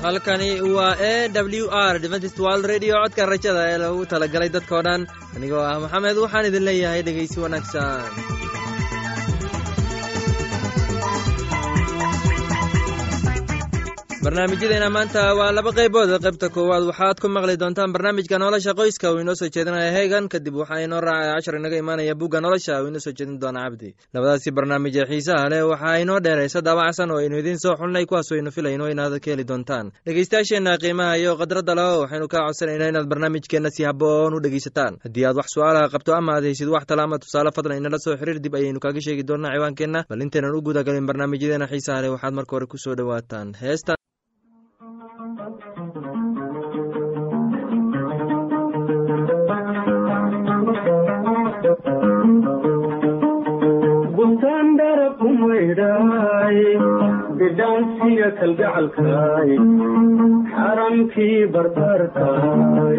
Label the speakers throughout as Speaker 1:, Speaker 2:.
Speaker 1: halkani waa AWR Adventist World Radio codka rajada ee lagu talagalay dadka oo dhan anigoo ah Maxamed waxaan idin leeyahay dhageysi wanaagsan barnaamijyadeena maanta waa laba qaybood qaybta koowaad waxaad ku maqli doontaan barnaamijka nolosha qoyska oo inoo soo jeedinaya heegan kadib waxaa inoo raacay cashar inaga imaanaya buugga nolosha oo inoo soo jeedin doona cabdi labadaasi barnaamij ee xiisaha leh waxaa inoo dheeraysa daabacsan oo aynu idiin soo xulnay kuwaas oo aynu filayno inaad ka heli doontaan dhegeystayaasheena qiimaha iyo qadradda leh waxaynu kaa codsanaynaa inaad barnaamijkeena si habboon u dhegeysataan haddii aad wax su'aalaha qabto ama aad haysid wax talo ama tusaale fadlan inala soo xiriir dib ayaynu kaaga sheegi doonaa ciwaankeenna bal intaynan u gudagalin barnaamijyadeena xiisaha leh waxaad marka hore ku soo dhowaataan heesta
Speaker 2: bidaansiga kalgacalkaay xaramkii barbarkaay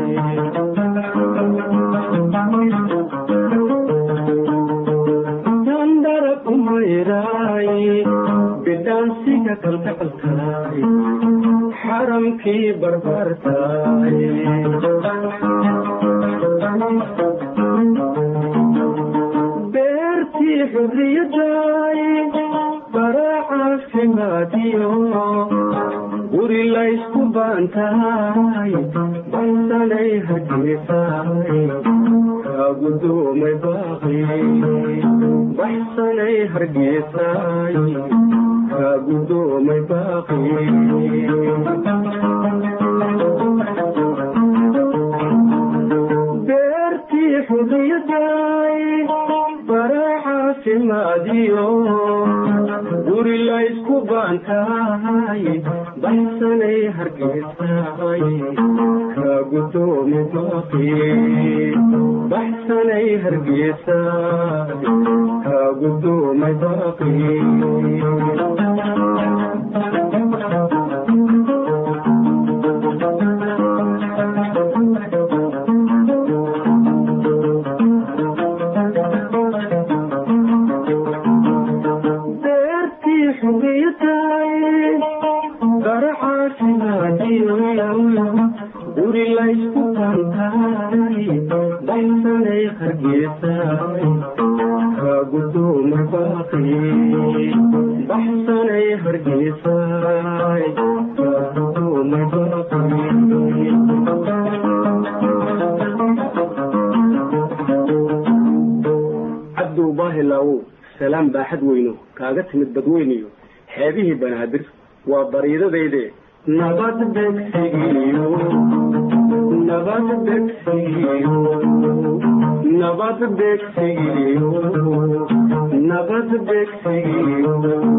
Speaker 2: dandara kumayraay bidaansiga kalgacalkaay xaramkii barbarkaay beertii xurriyadaay baraacaafimadiyo guri laysku baantahay baysanay hargeysaay kaa gudoomay baaqi baxsanay hargeysaay kaa gudoomay baaqi beertii xurriyadaay baraacaafimadiyo guri laysku baantahay baxsanay hargeysaay kaa gudoomi baaqi baxsanay hargeysaay kaa gudoomay baaqi guri laysku baantahay baxsanay hargeysaay kaa gudoomay baaqi baxsanay hargeysaay kaa gudoomay baaqi cabdow baahilaw salaam baaxad weyno kaaga timid badweyniyo xeebihii banaadir waa bariidadayde nabad begsigiyo nabad begsigiyo nabad begsigiyo nabad begsigiyo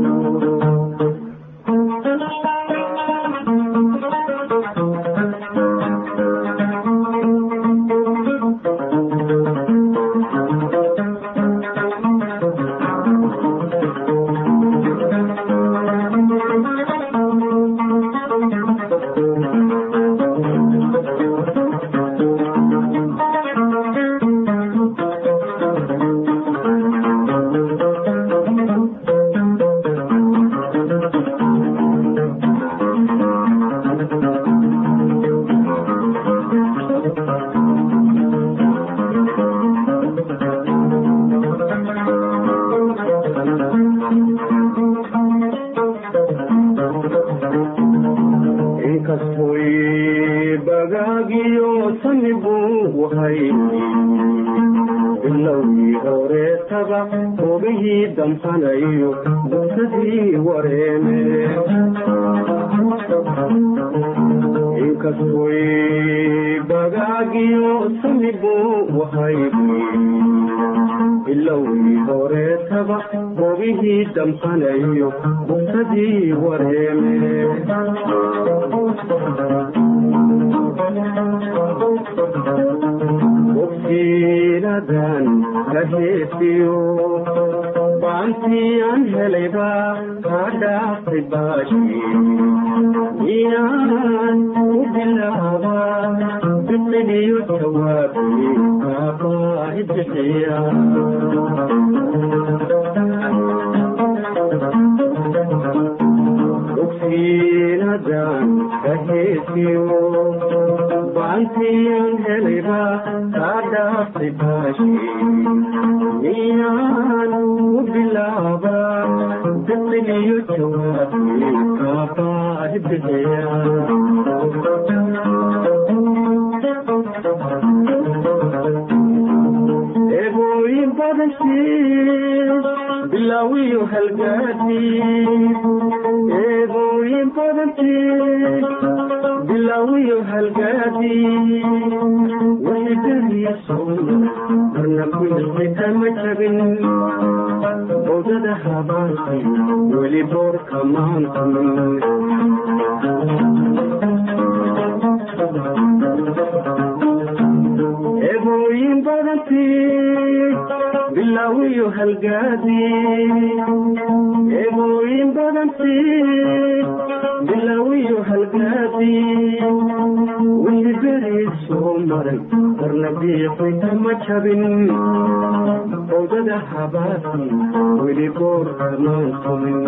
Speaker 2: damhanayo dadkii wareeme inkastoy bagaagiyo samibu wahay ilowii horeetaba goobihii damhanayo dadkii wareeme bogsiinadan kaheesiyo baantiyan helayba kaa dhaaftay baashi iyaan u bilaaba bixiyo jawaabi kaabaahi bixiya bogsiina badan kaheesiyo baantiyan helayba kaa dhaaftay baashi miyaanu bilaaba daqiliyo jawaabi kaabaadi bixiya eebooyin badankiis bilaawiyo halgaadiis eebooyin badankiis bilaawiyo halgaadiis wixidadiisoona marna kuilay kama jabin bowdada habaartay weli boorka maantamin eebooyin badankiis bilaawiyo halgaadiis eebooyin badankiis bilaawiyo halgaadiis wixii beriis soo maray marna biiqay kama jabin bowdada habaartay weli boorka maantamin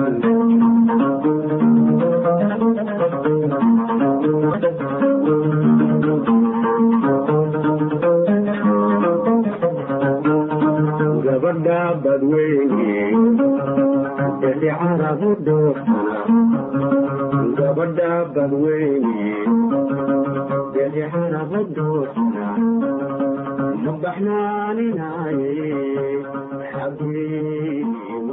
Speaker 2: gabadha badweyne beli carabu dhoofana gabadha badweyne beli carabu dhoofana ma baxnaaninaaye xabiibi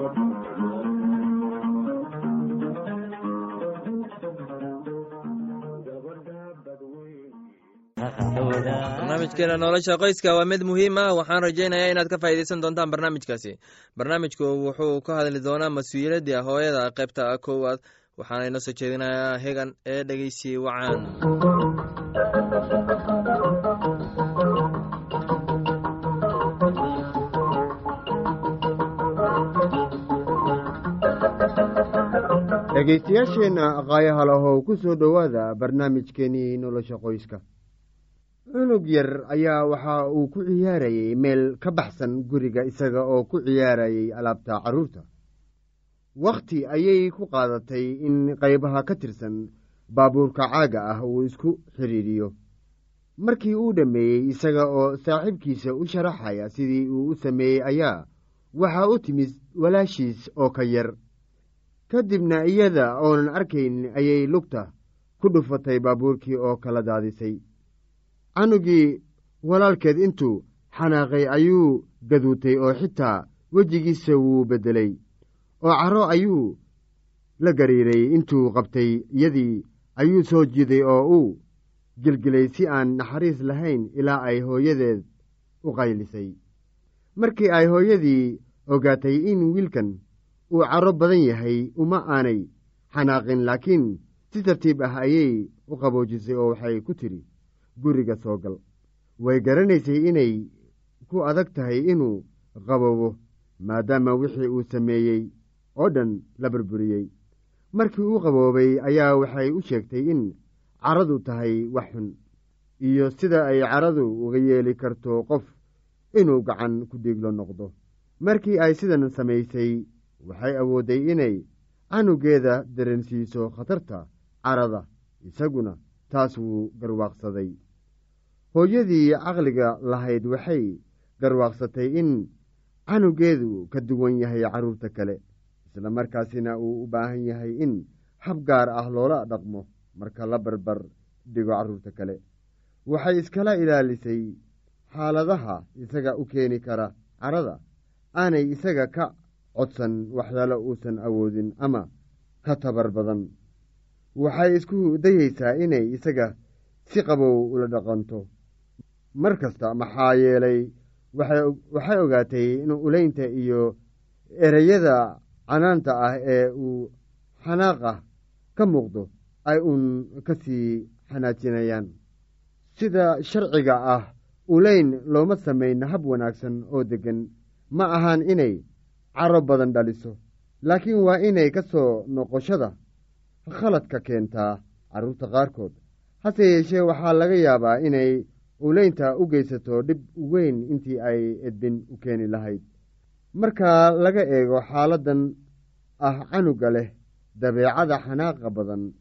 Speaker 1: barnaamijkeena nolosha qoyska waa mid muhiim ah waxaan rajaynayaa inaad ka faa'iidaysan doontaan barnaamijkaasi barnaamijku wuxuu ka hadli doonaa mas-uuliyaddii hooyada qaybta koowaad waxaana inoo soo jeedinayaa hegan ee dhegeysi wacaan
Speaker 3: dhegaystayaasheenna aqaayaha lahow ku soo dhowaada barnaamijkeenii nolosha qoyska cunug yar ayaa waxa uu ku ciyaarayey meel ka baxsan guriga isaga oo ku ciyaarayey alaabta carruurta wakhti ayay ku qaadatay in qaybaha ka tirsan baabuurka caaga ah uu isku xidhiidhiyo markii uu dhammeeyey isaga oo saaxiibkiisa u sharaxaya sidii uu u sameeyey ayaa waxaa u timid walaashiis oo ka yar ka dibna iyada oonan arkayn ayay lugta ku dhufatay baabuurkii oo kala daadisay canugii walaalkeed intuu xanaaqay ayuu gaduutay oo xitaa wejigiisa wuu beddelay oo caro ayuu la gariiray intuu qabtay iyadii ayuu soo jiiday oo uu gilgilay si aan naxariis lahayn ilaa ay hooyadeed u qaylisay markii ay hooyadii ogaatay in wiilkan uu caro badan yahay uma aanay xanaaqin laakiin si tartiib ah ayay u qaboojisay oo waxay ku tidhi guriga soo gal way garanaysay inay ku adag tahay inuu qaboobo maadaama wixii uu sameeyey oo dhan la burburiyey markii uu qaboobay ayaa waxay u sheegtay in caradu tahay wax xun iyo sida ay caradu uga yeeli karto qof inuu gacan ku dhiiglo noqdo markii ay sidan samaysay waxay awoodday inay canugeeda dareensiiso khatarta carada isaguna taas wuu garwaaqsaday hooyadii caqliga lahayd waxay garwaaqsatay in canugeedu ka duwan yahay carruurta kale isla markaasina uu u baahan yahay in hab gaar ah loola dhaqmo marka la barbar dhigo carruurta kale waxay iskala ilaalisay xaaladaha isaga u keeni kara carada aanay isaga ka codsan waxyaalo uusan awoodin ama ka tabar badan waxay isku dayaysaa inay isaga si qabow ula dhaqanto mar kasta maxaa yeelay waxay ogaatay in ulaynta iyo ereyada canaanta ah ee uu xanaaqa ka muuqdo ay uun ka sii xanaajinayaan sida sharciga ah ulayn looma samayn hab wanaagsan oo deggan ma ahaan inay caro badan dhaliso laakiin waa inay ka soo noqoshada khaladka keentaa carruurta qaarkood hase yeeshee waxaa laga yaabaa inay ulaynta u geysato dhib weyn intii ay edbin u keeni lahayd marka laga eego xaaladdan ah canuga leh dabeecada xanaaqa badan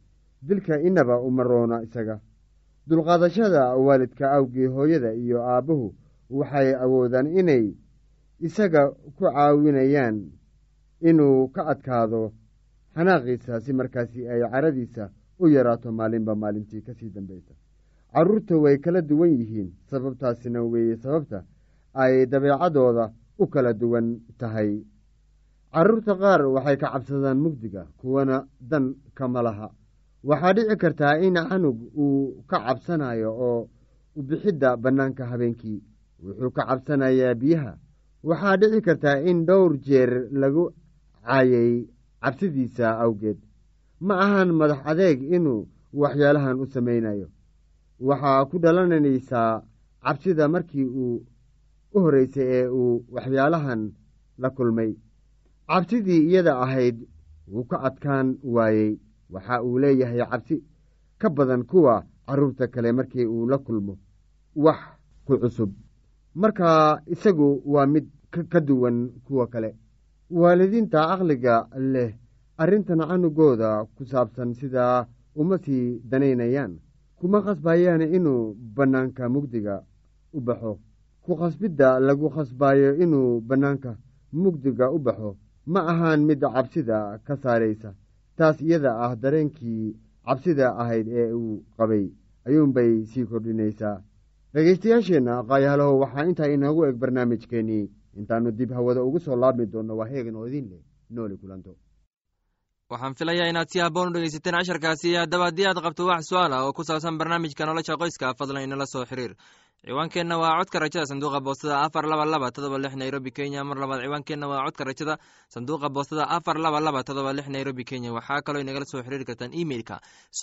Speaker 3: dilka inaba uma roona isaga. dulqaadashada waalidka awgii hooyada iyo aabbuhu waxay awoodaan inay isaga ku caawinayaan inuu ka adkaado xanaaqiisa si markaasi ay caradiisa u yaraato maalinba maalintii ka sii dambaysa. carruurta way kala duwan yihiin, sababtaasina weeye sababta ay dabeecadooda u kala duwan tahay. carruurta qaar waxay ka cabsadaan mugdiga, kuwana dan kama laha. waxaa dhici kartaa in canug uu ka cabsanayo oo u bixidda bannaanka habeenkii, wuxuu ka cabsanayaa biyaha. waxaa dhici kartaa in dhowr jeer lagu caayay cabsidiisa awgeed. ma ahan madax adeeg inuu waxyaalahan u samaynayo. waxaa ku dhalanaysaa cabsida markii uu u horreysay ee uu waxyaalahan la kulmay. cabsidii iyada ahayd wuu ka adkaan waayey. waxa uu leeyahay cabsi ka badan kuwa carruurta kale markii uu la kulmo wax ku cusub. markaa isagu waa mid ka duwan kuwa kale. waalidiinta caqliga leh arrintan canugooda ku saabsan sidaa uma sii danaynayaan. kuma khasbayaan inuu bannaanka mugdiga u baxo. ku khasbidda lagu khasbayo inuu bannaanka mugdiga u baxo ma ahaan mid cabsida ka saaraysa. taas iyada ah dareenkii cabsida ahayd ee uu qabay ayuunbay sii kordhinaysaa. dhegaystayaasheenna qaayahalahow waxaa intaa inoogu eg barnaamijkeennii. intaannu dib hawada ugu soo laabmi doonno waa heegan oo idin leh nooli kulanto.
Speaker 1: waxaan filayaa inaad si habboon u dhegaysateen casharkaasi. haddaba haddii aad qabto wax su-aal ah oo ku saabsan barnaamijka nolosha qoyska, fadlan inala soo xiriir. ciwaankeenna waa codka rajada sanduuqa boostada 42276 nairobi kenya. mar labaad ciwaankeenna waa codka rajada sanduuqa boostada 42276 nairobi kenya. waxaa kaloo inagala soo xiriiri kartaan emailka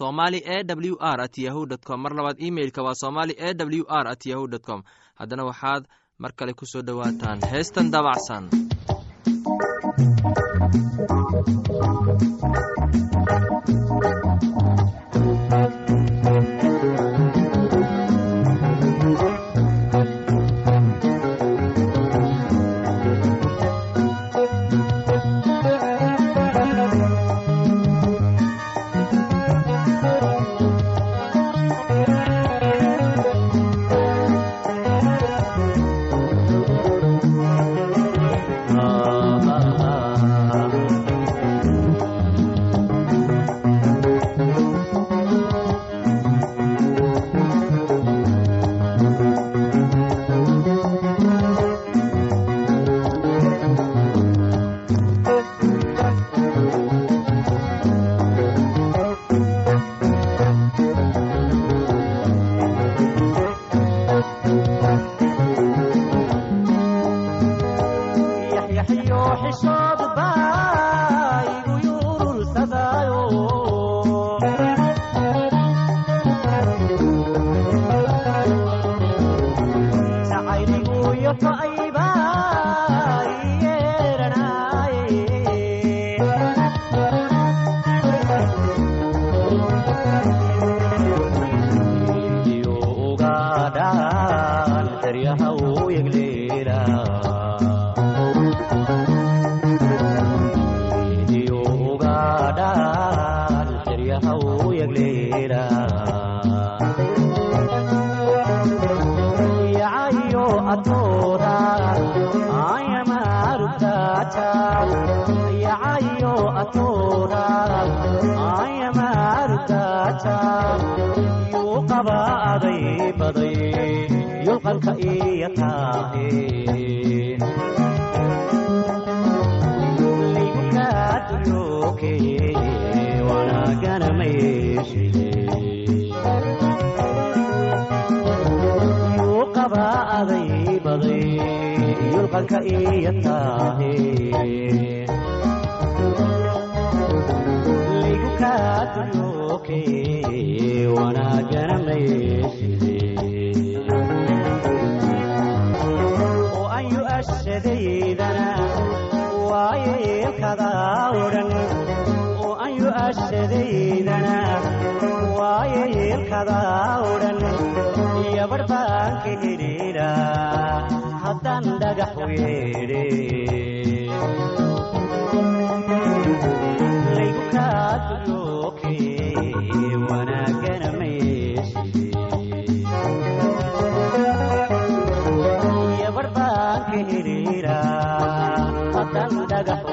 Speaker 1: somali@yahoo.com. mar labaad emailka waa somali@yahoo.com. haddana waxaad mar kale ku soo dhowaataan heestan dabacsan.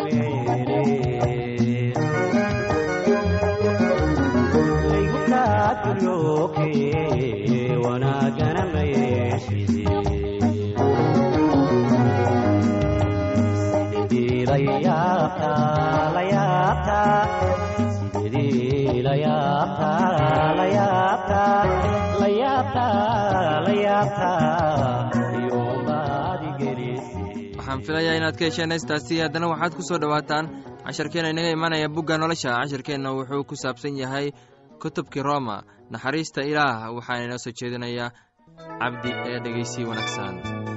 Speaker 1: waxaan filayaa inaad ka hesheen heestaasi. haddana waxaad ku soo dhowaataan casharkeenna inaga imanaya bugga nolosha. casharkeenna wuxuu ku saabsan yahay kutubkii roma. naxariista ilaah waxaana inoo soo jeedinayaa cabdi ee dhegeysi wanaagsan.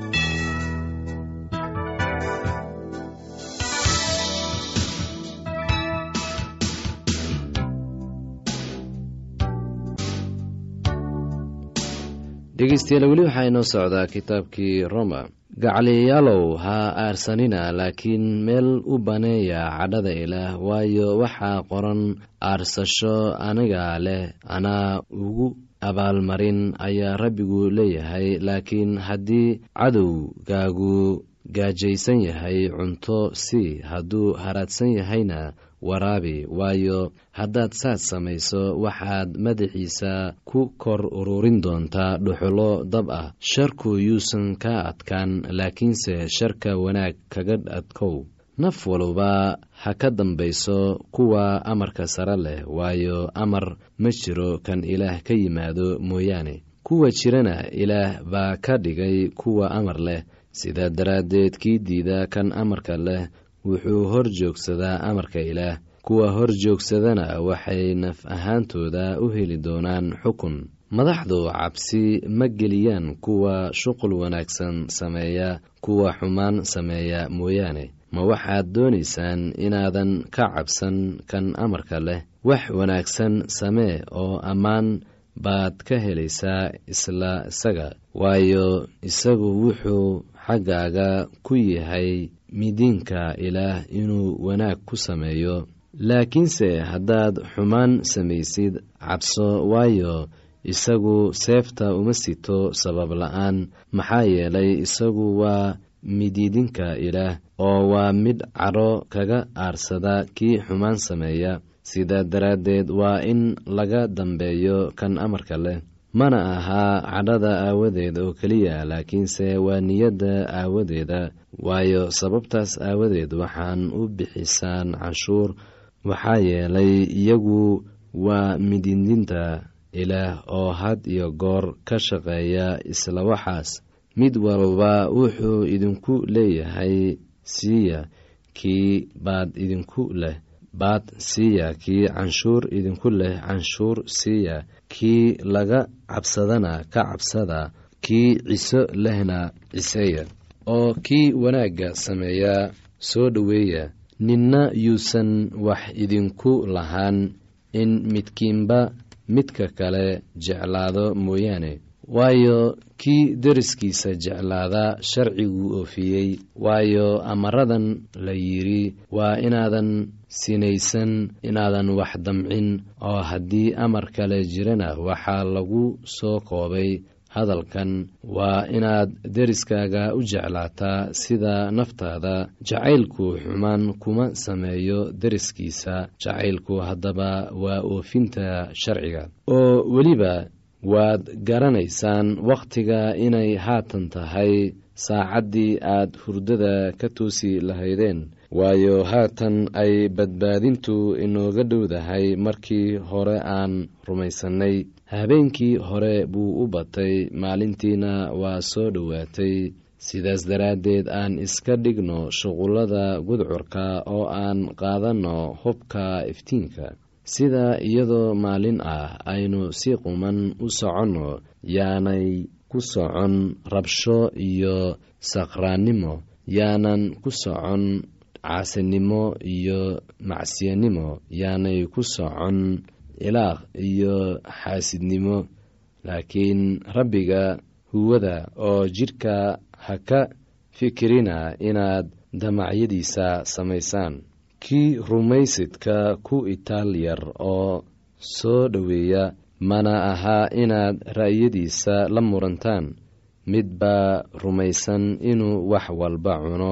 Speaker 4: dhegeystayaal weli waxaa inoo socdaa kitaabkii roma. gacaliyaalow ha aarsanina, laakiin meel u baneeya cadhada ilaah, waayo waxaa qoran, aarsasho aniga leh, anaa ugu abaalmarin ayaa rabbigu leeyahay. laakiin haddii cadowgaagu gaajaysan yahay, cunto sii, hadduu haraadsan yahayna waraabi, waayo haddaad saad samayso waxaad madaxiisa ku kor ururin doontaa dhuxulo dab ah. sharku yuusan ka adkaan, laakiinse sharka wanaag kaga adkow. naf walba ha ka dambayso kuwa amarka sare leh, waayo amar ma jiro kan ilaah ka yimaado mooyaane. kuwa jirana ilaah baa ka dhigay kuwa amar leh. sidaa daraaddeed kii diida kan amarka leh wuxuu hor joogsadaa amarka ilaah. kuwa hor joogsadana waxay naf ahaantooda u heli doonaan xukun. madaxdu cabsi ma geliyaan kuwa shuqul wanaagsan sameeya, kuwa xumaan sameeya mooyaane. ma waxaad doonaysaan inaadan ka cabsan kan amarka leh? wax wanaagsan samee oo ammaan baad ka helaysaa isla isaga, waayo isagu wuxuu xaggaaga ku yahay midiinka ilaah inuu wanaag ku sameeyo. laakiinse haddaad xumaan samaysid, cabso, waayo isagu seefta uma sito sabab la'aan. maxaa yeelay isagu waa midiidinka ilaah, oo waa mid cadho kaga aarsada kii xumaan sameeya. sidaa daraaddeed waa in laga dambeeyo kan amarka leh. mana ahaa cadhada aawadeed oo keliya, laakiinse waa niyadda aawadeeda, waayo sababtaas aawadeed waxaan u bixisaan canshuur. waxaa yeelay iyagu waa midiidinta ilaah oo had iyo goor ka shaqeeya isla waxaas. mid walba wuxuu idinku leeyahay siiya, kii baad idinku leh baad siiya, kii canshuur idinku leh canshuur siiya, kii laga cabsadana ka cabsada, kii ciso lehna ciseeya, oo kii wanaagga sameeya soo dhoweeya. ninna yuusan wax idinku lahaan in midkiinba midka kale jeclaado mooyaane, waayo kii deriskiisa jeclaada sharciguu oofiyey. waayo amaradan la yidhi waa inaadan sinaysan, inaadan wax damcin, oo haddii amar kale jirana waxaa lagu soo koobay hadalkan, waa inaad deriskaaga u jeclaataa sida naftaada. jacaylku xumaan kuma sameeyo deriskiisa. jacaylku haddaba waa oofinta sharciga. oo weliba waad garanaysaan wakhtiga inay haatan tahay saacaddii aad hurdada ka toosi lahaydeen, waayo haatan ay badbaadintu inooga dhowdahay markii hore aan rumaysannay. habeenkii hore buu u batay, maalintiina waa soo dhowaatay. sidaas daraaddeed aan iska dhigno shuqullada gudcurka oo aan qaadanno hubka iftiinka. sida iyadoo maalin ah aynu si quman u soconno, yaanay ku socon rabsho iyo saqraannimo, yaanan ku socon caasinimo iyo macsiyanimo, yaanay ku socon ilaaq iyo xaasidnimo. laakiin rabbiga huwada oo jidhka ha ka fikirina inaad damacyadiisa samaysaan. kii rumaysidka ku itaal yar oo soo dhoweeya, mana ahaa inaad ra'yadiisa la murantaan. mid baa rumaysan inuu wax walba cuno,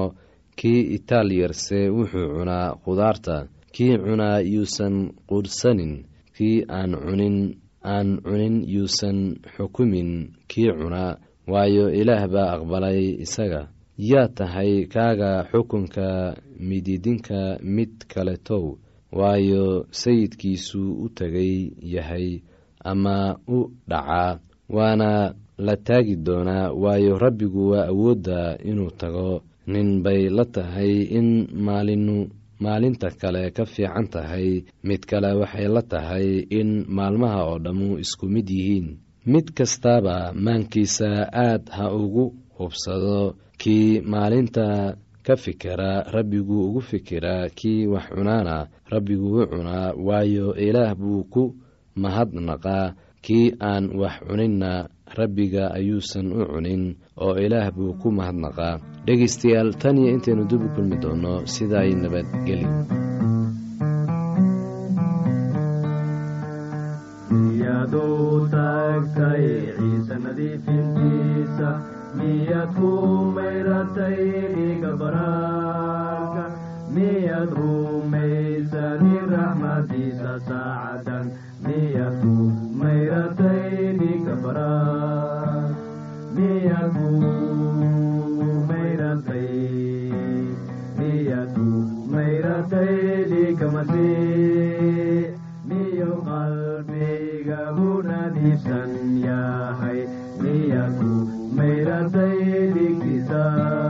Speaker 4: kii itaalyarse wuxuu cunaa qudaarta, kii cunaa yuusan quudhsanin, kii aan cunin yuusan xukumin kii cunaa, waayo ilaah baa aqbalay isaga. yaa tahay kaaga xukunka mididinka mid kaletow, waayo sayidkiisuu u tegay yahay ama u dhacaa, waana la taagi doonaa, waayo rabbigu waa awoodda inuu tago. nin bay la tahay in maalinta kale ka fiican tahay, mid kale waxay la tahay in maalmaha oo dhammu isku mid yihiin. mid kastaaba maankiisa aad ha ugu hubsado, kii maalinta ka fikira rabbigu ugu fikiraa, kii wax cunaana rabbigu u cunaa, waayo ilaah buu ku mahadnaqaa. kii aan wax cuninna rabbiga ayuusan u cunin, oo ilaah buu ku mahadnaqaa. dhegaystayaal, tan iyo intaynu dib u kulmi doonno, sidaay nabadgeli.
Speaker 2: miyaad u taagtay ciise nadiifintiisa, miyaad ku mayratay dhiiga baraarka, miyaad rumaysani raxmadiisa saacadan, miyaad ku mayratay dhiiga baraar, miyaad ku mayratay dhiiga masiix, miyu qalbigagu nadiifsan yahay, miyaad ku mayratay dhiigtiisa.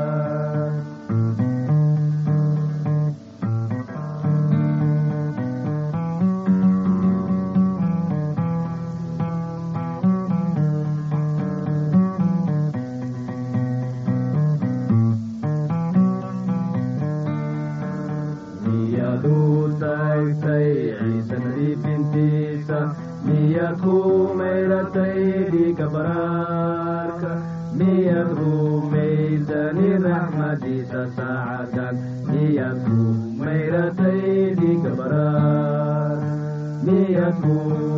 Speaker 2: miyaad u taagtay ciise nadiifintiisa, miyaad ku mayratay dhiiga baraarka, miyaad rumaysani raxmadiisa saacadan, miyaad ku mayratay dhiiga baraar, miyaad ku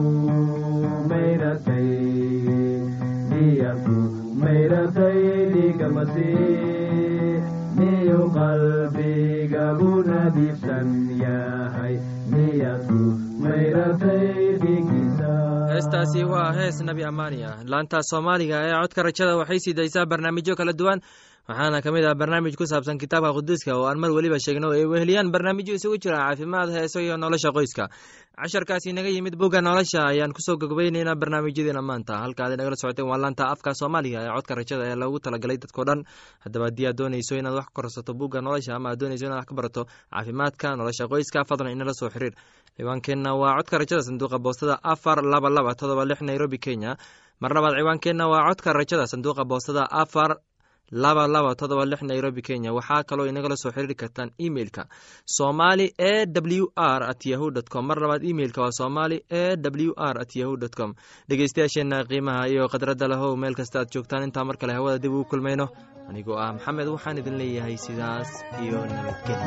Speaker 2: mayratay dhiiga masiix, miyu qalbigagu nadiifsan yahay, miyaad ku mayratay dhiigtiisa.
Speaker 1: heestaasi waa hees nebi amaani ah. laanta soomaaliga ee codka rajada waxay sii daysaa barnaamijyo kala duwan, waxaana ka mid ah barnaamij ku saabsan kitaabka quduuska oo aan mar weliba sheegno ay weheliyaan barnaamijyo isugu jira caafimaad, heeso iyo nolosha qoyska. casharkaasi naga yimid bugga nolosha ayaan kusoo gogbaynaynaa barnaamijyadeena maanta. halka aad nagala socoteen waa laanta afka soomaaliga ee codka rajada ee loogu talagalay dadkao dhan. haddaba haddii aad doonayso inaad wax ka korsato bugga nolosha, ama aad doonayso inaad wax ka barato caafimaadka, nolosha qoyska, fadlan inala soo xiriir. ciwaankeenna waa codka rajada, sanduuqa boostada 42276 nairobi, kenya. mar labaad ciwaankeenna waa codka rajada, sanduuqa boostada 42276 nairobi, kenya. waxaa kaloo inagala soo xiriiri kartaan emailka somali@yahoo.com. mar labaad emailka waa somali@yahoo.com. dhegeystayaasheenna qiimaha iyo khadradda lahow, meel kasta aad joogtaan, intaa mar kale hawada dib ugu kulmayno, anigoo ah maxamed, waxaan idin leeyahay sidaas iyo nabadgelyo.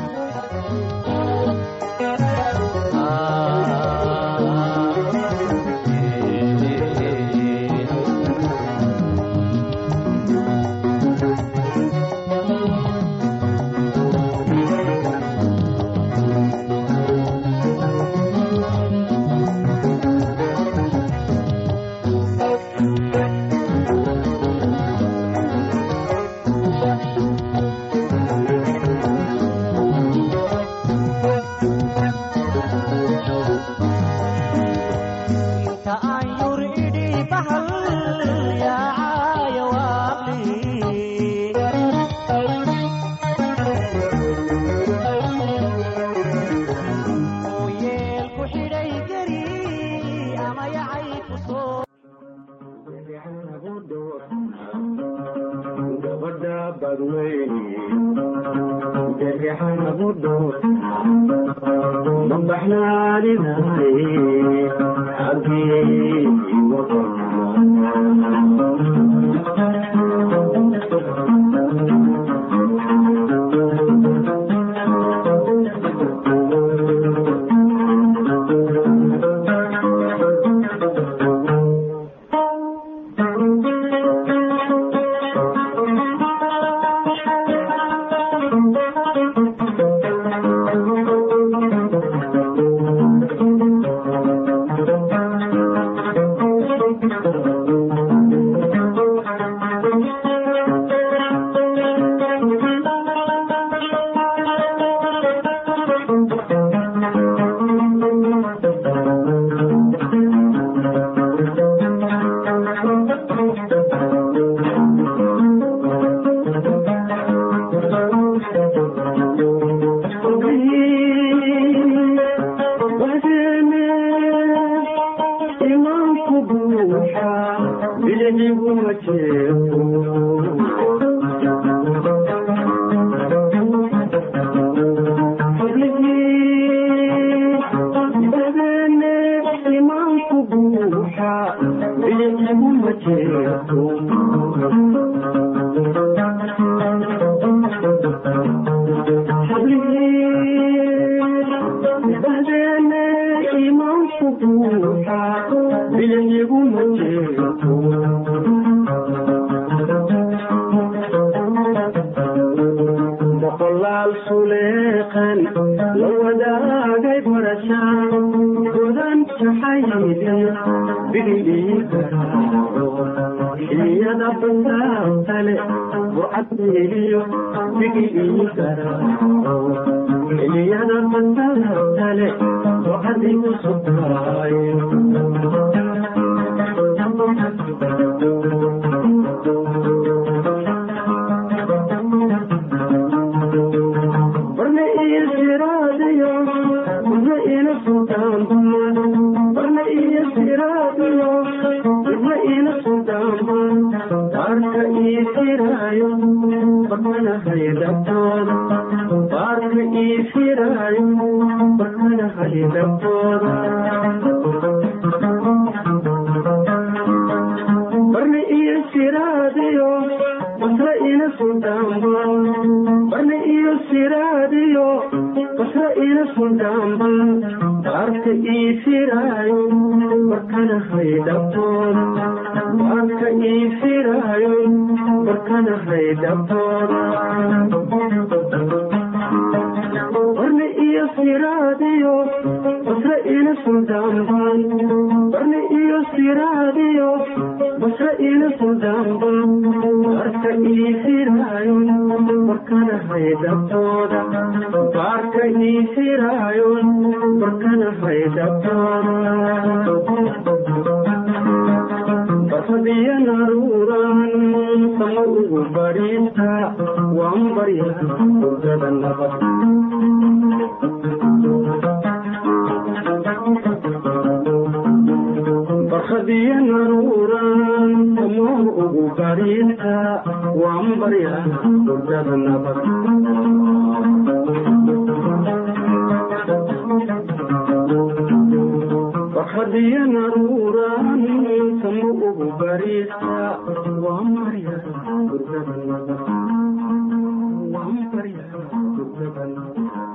Speaker 2: Wa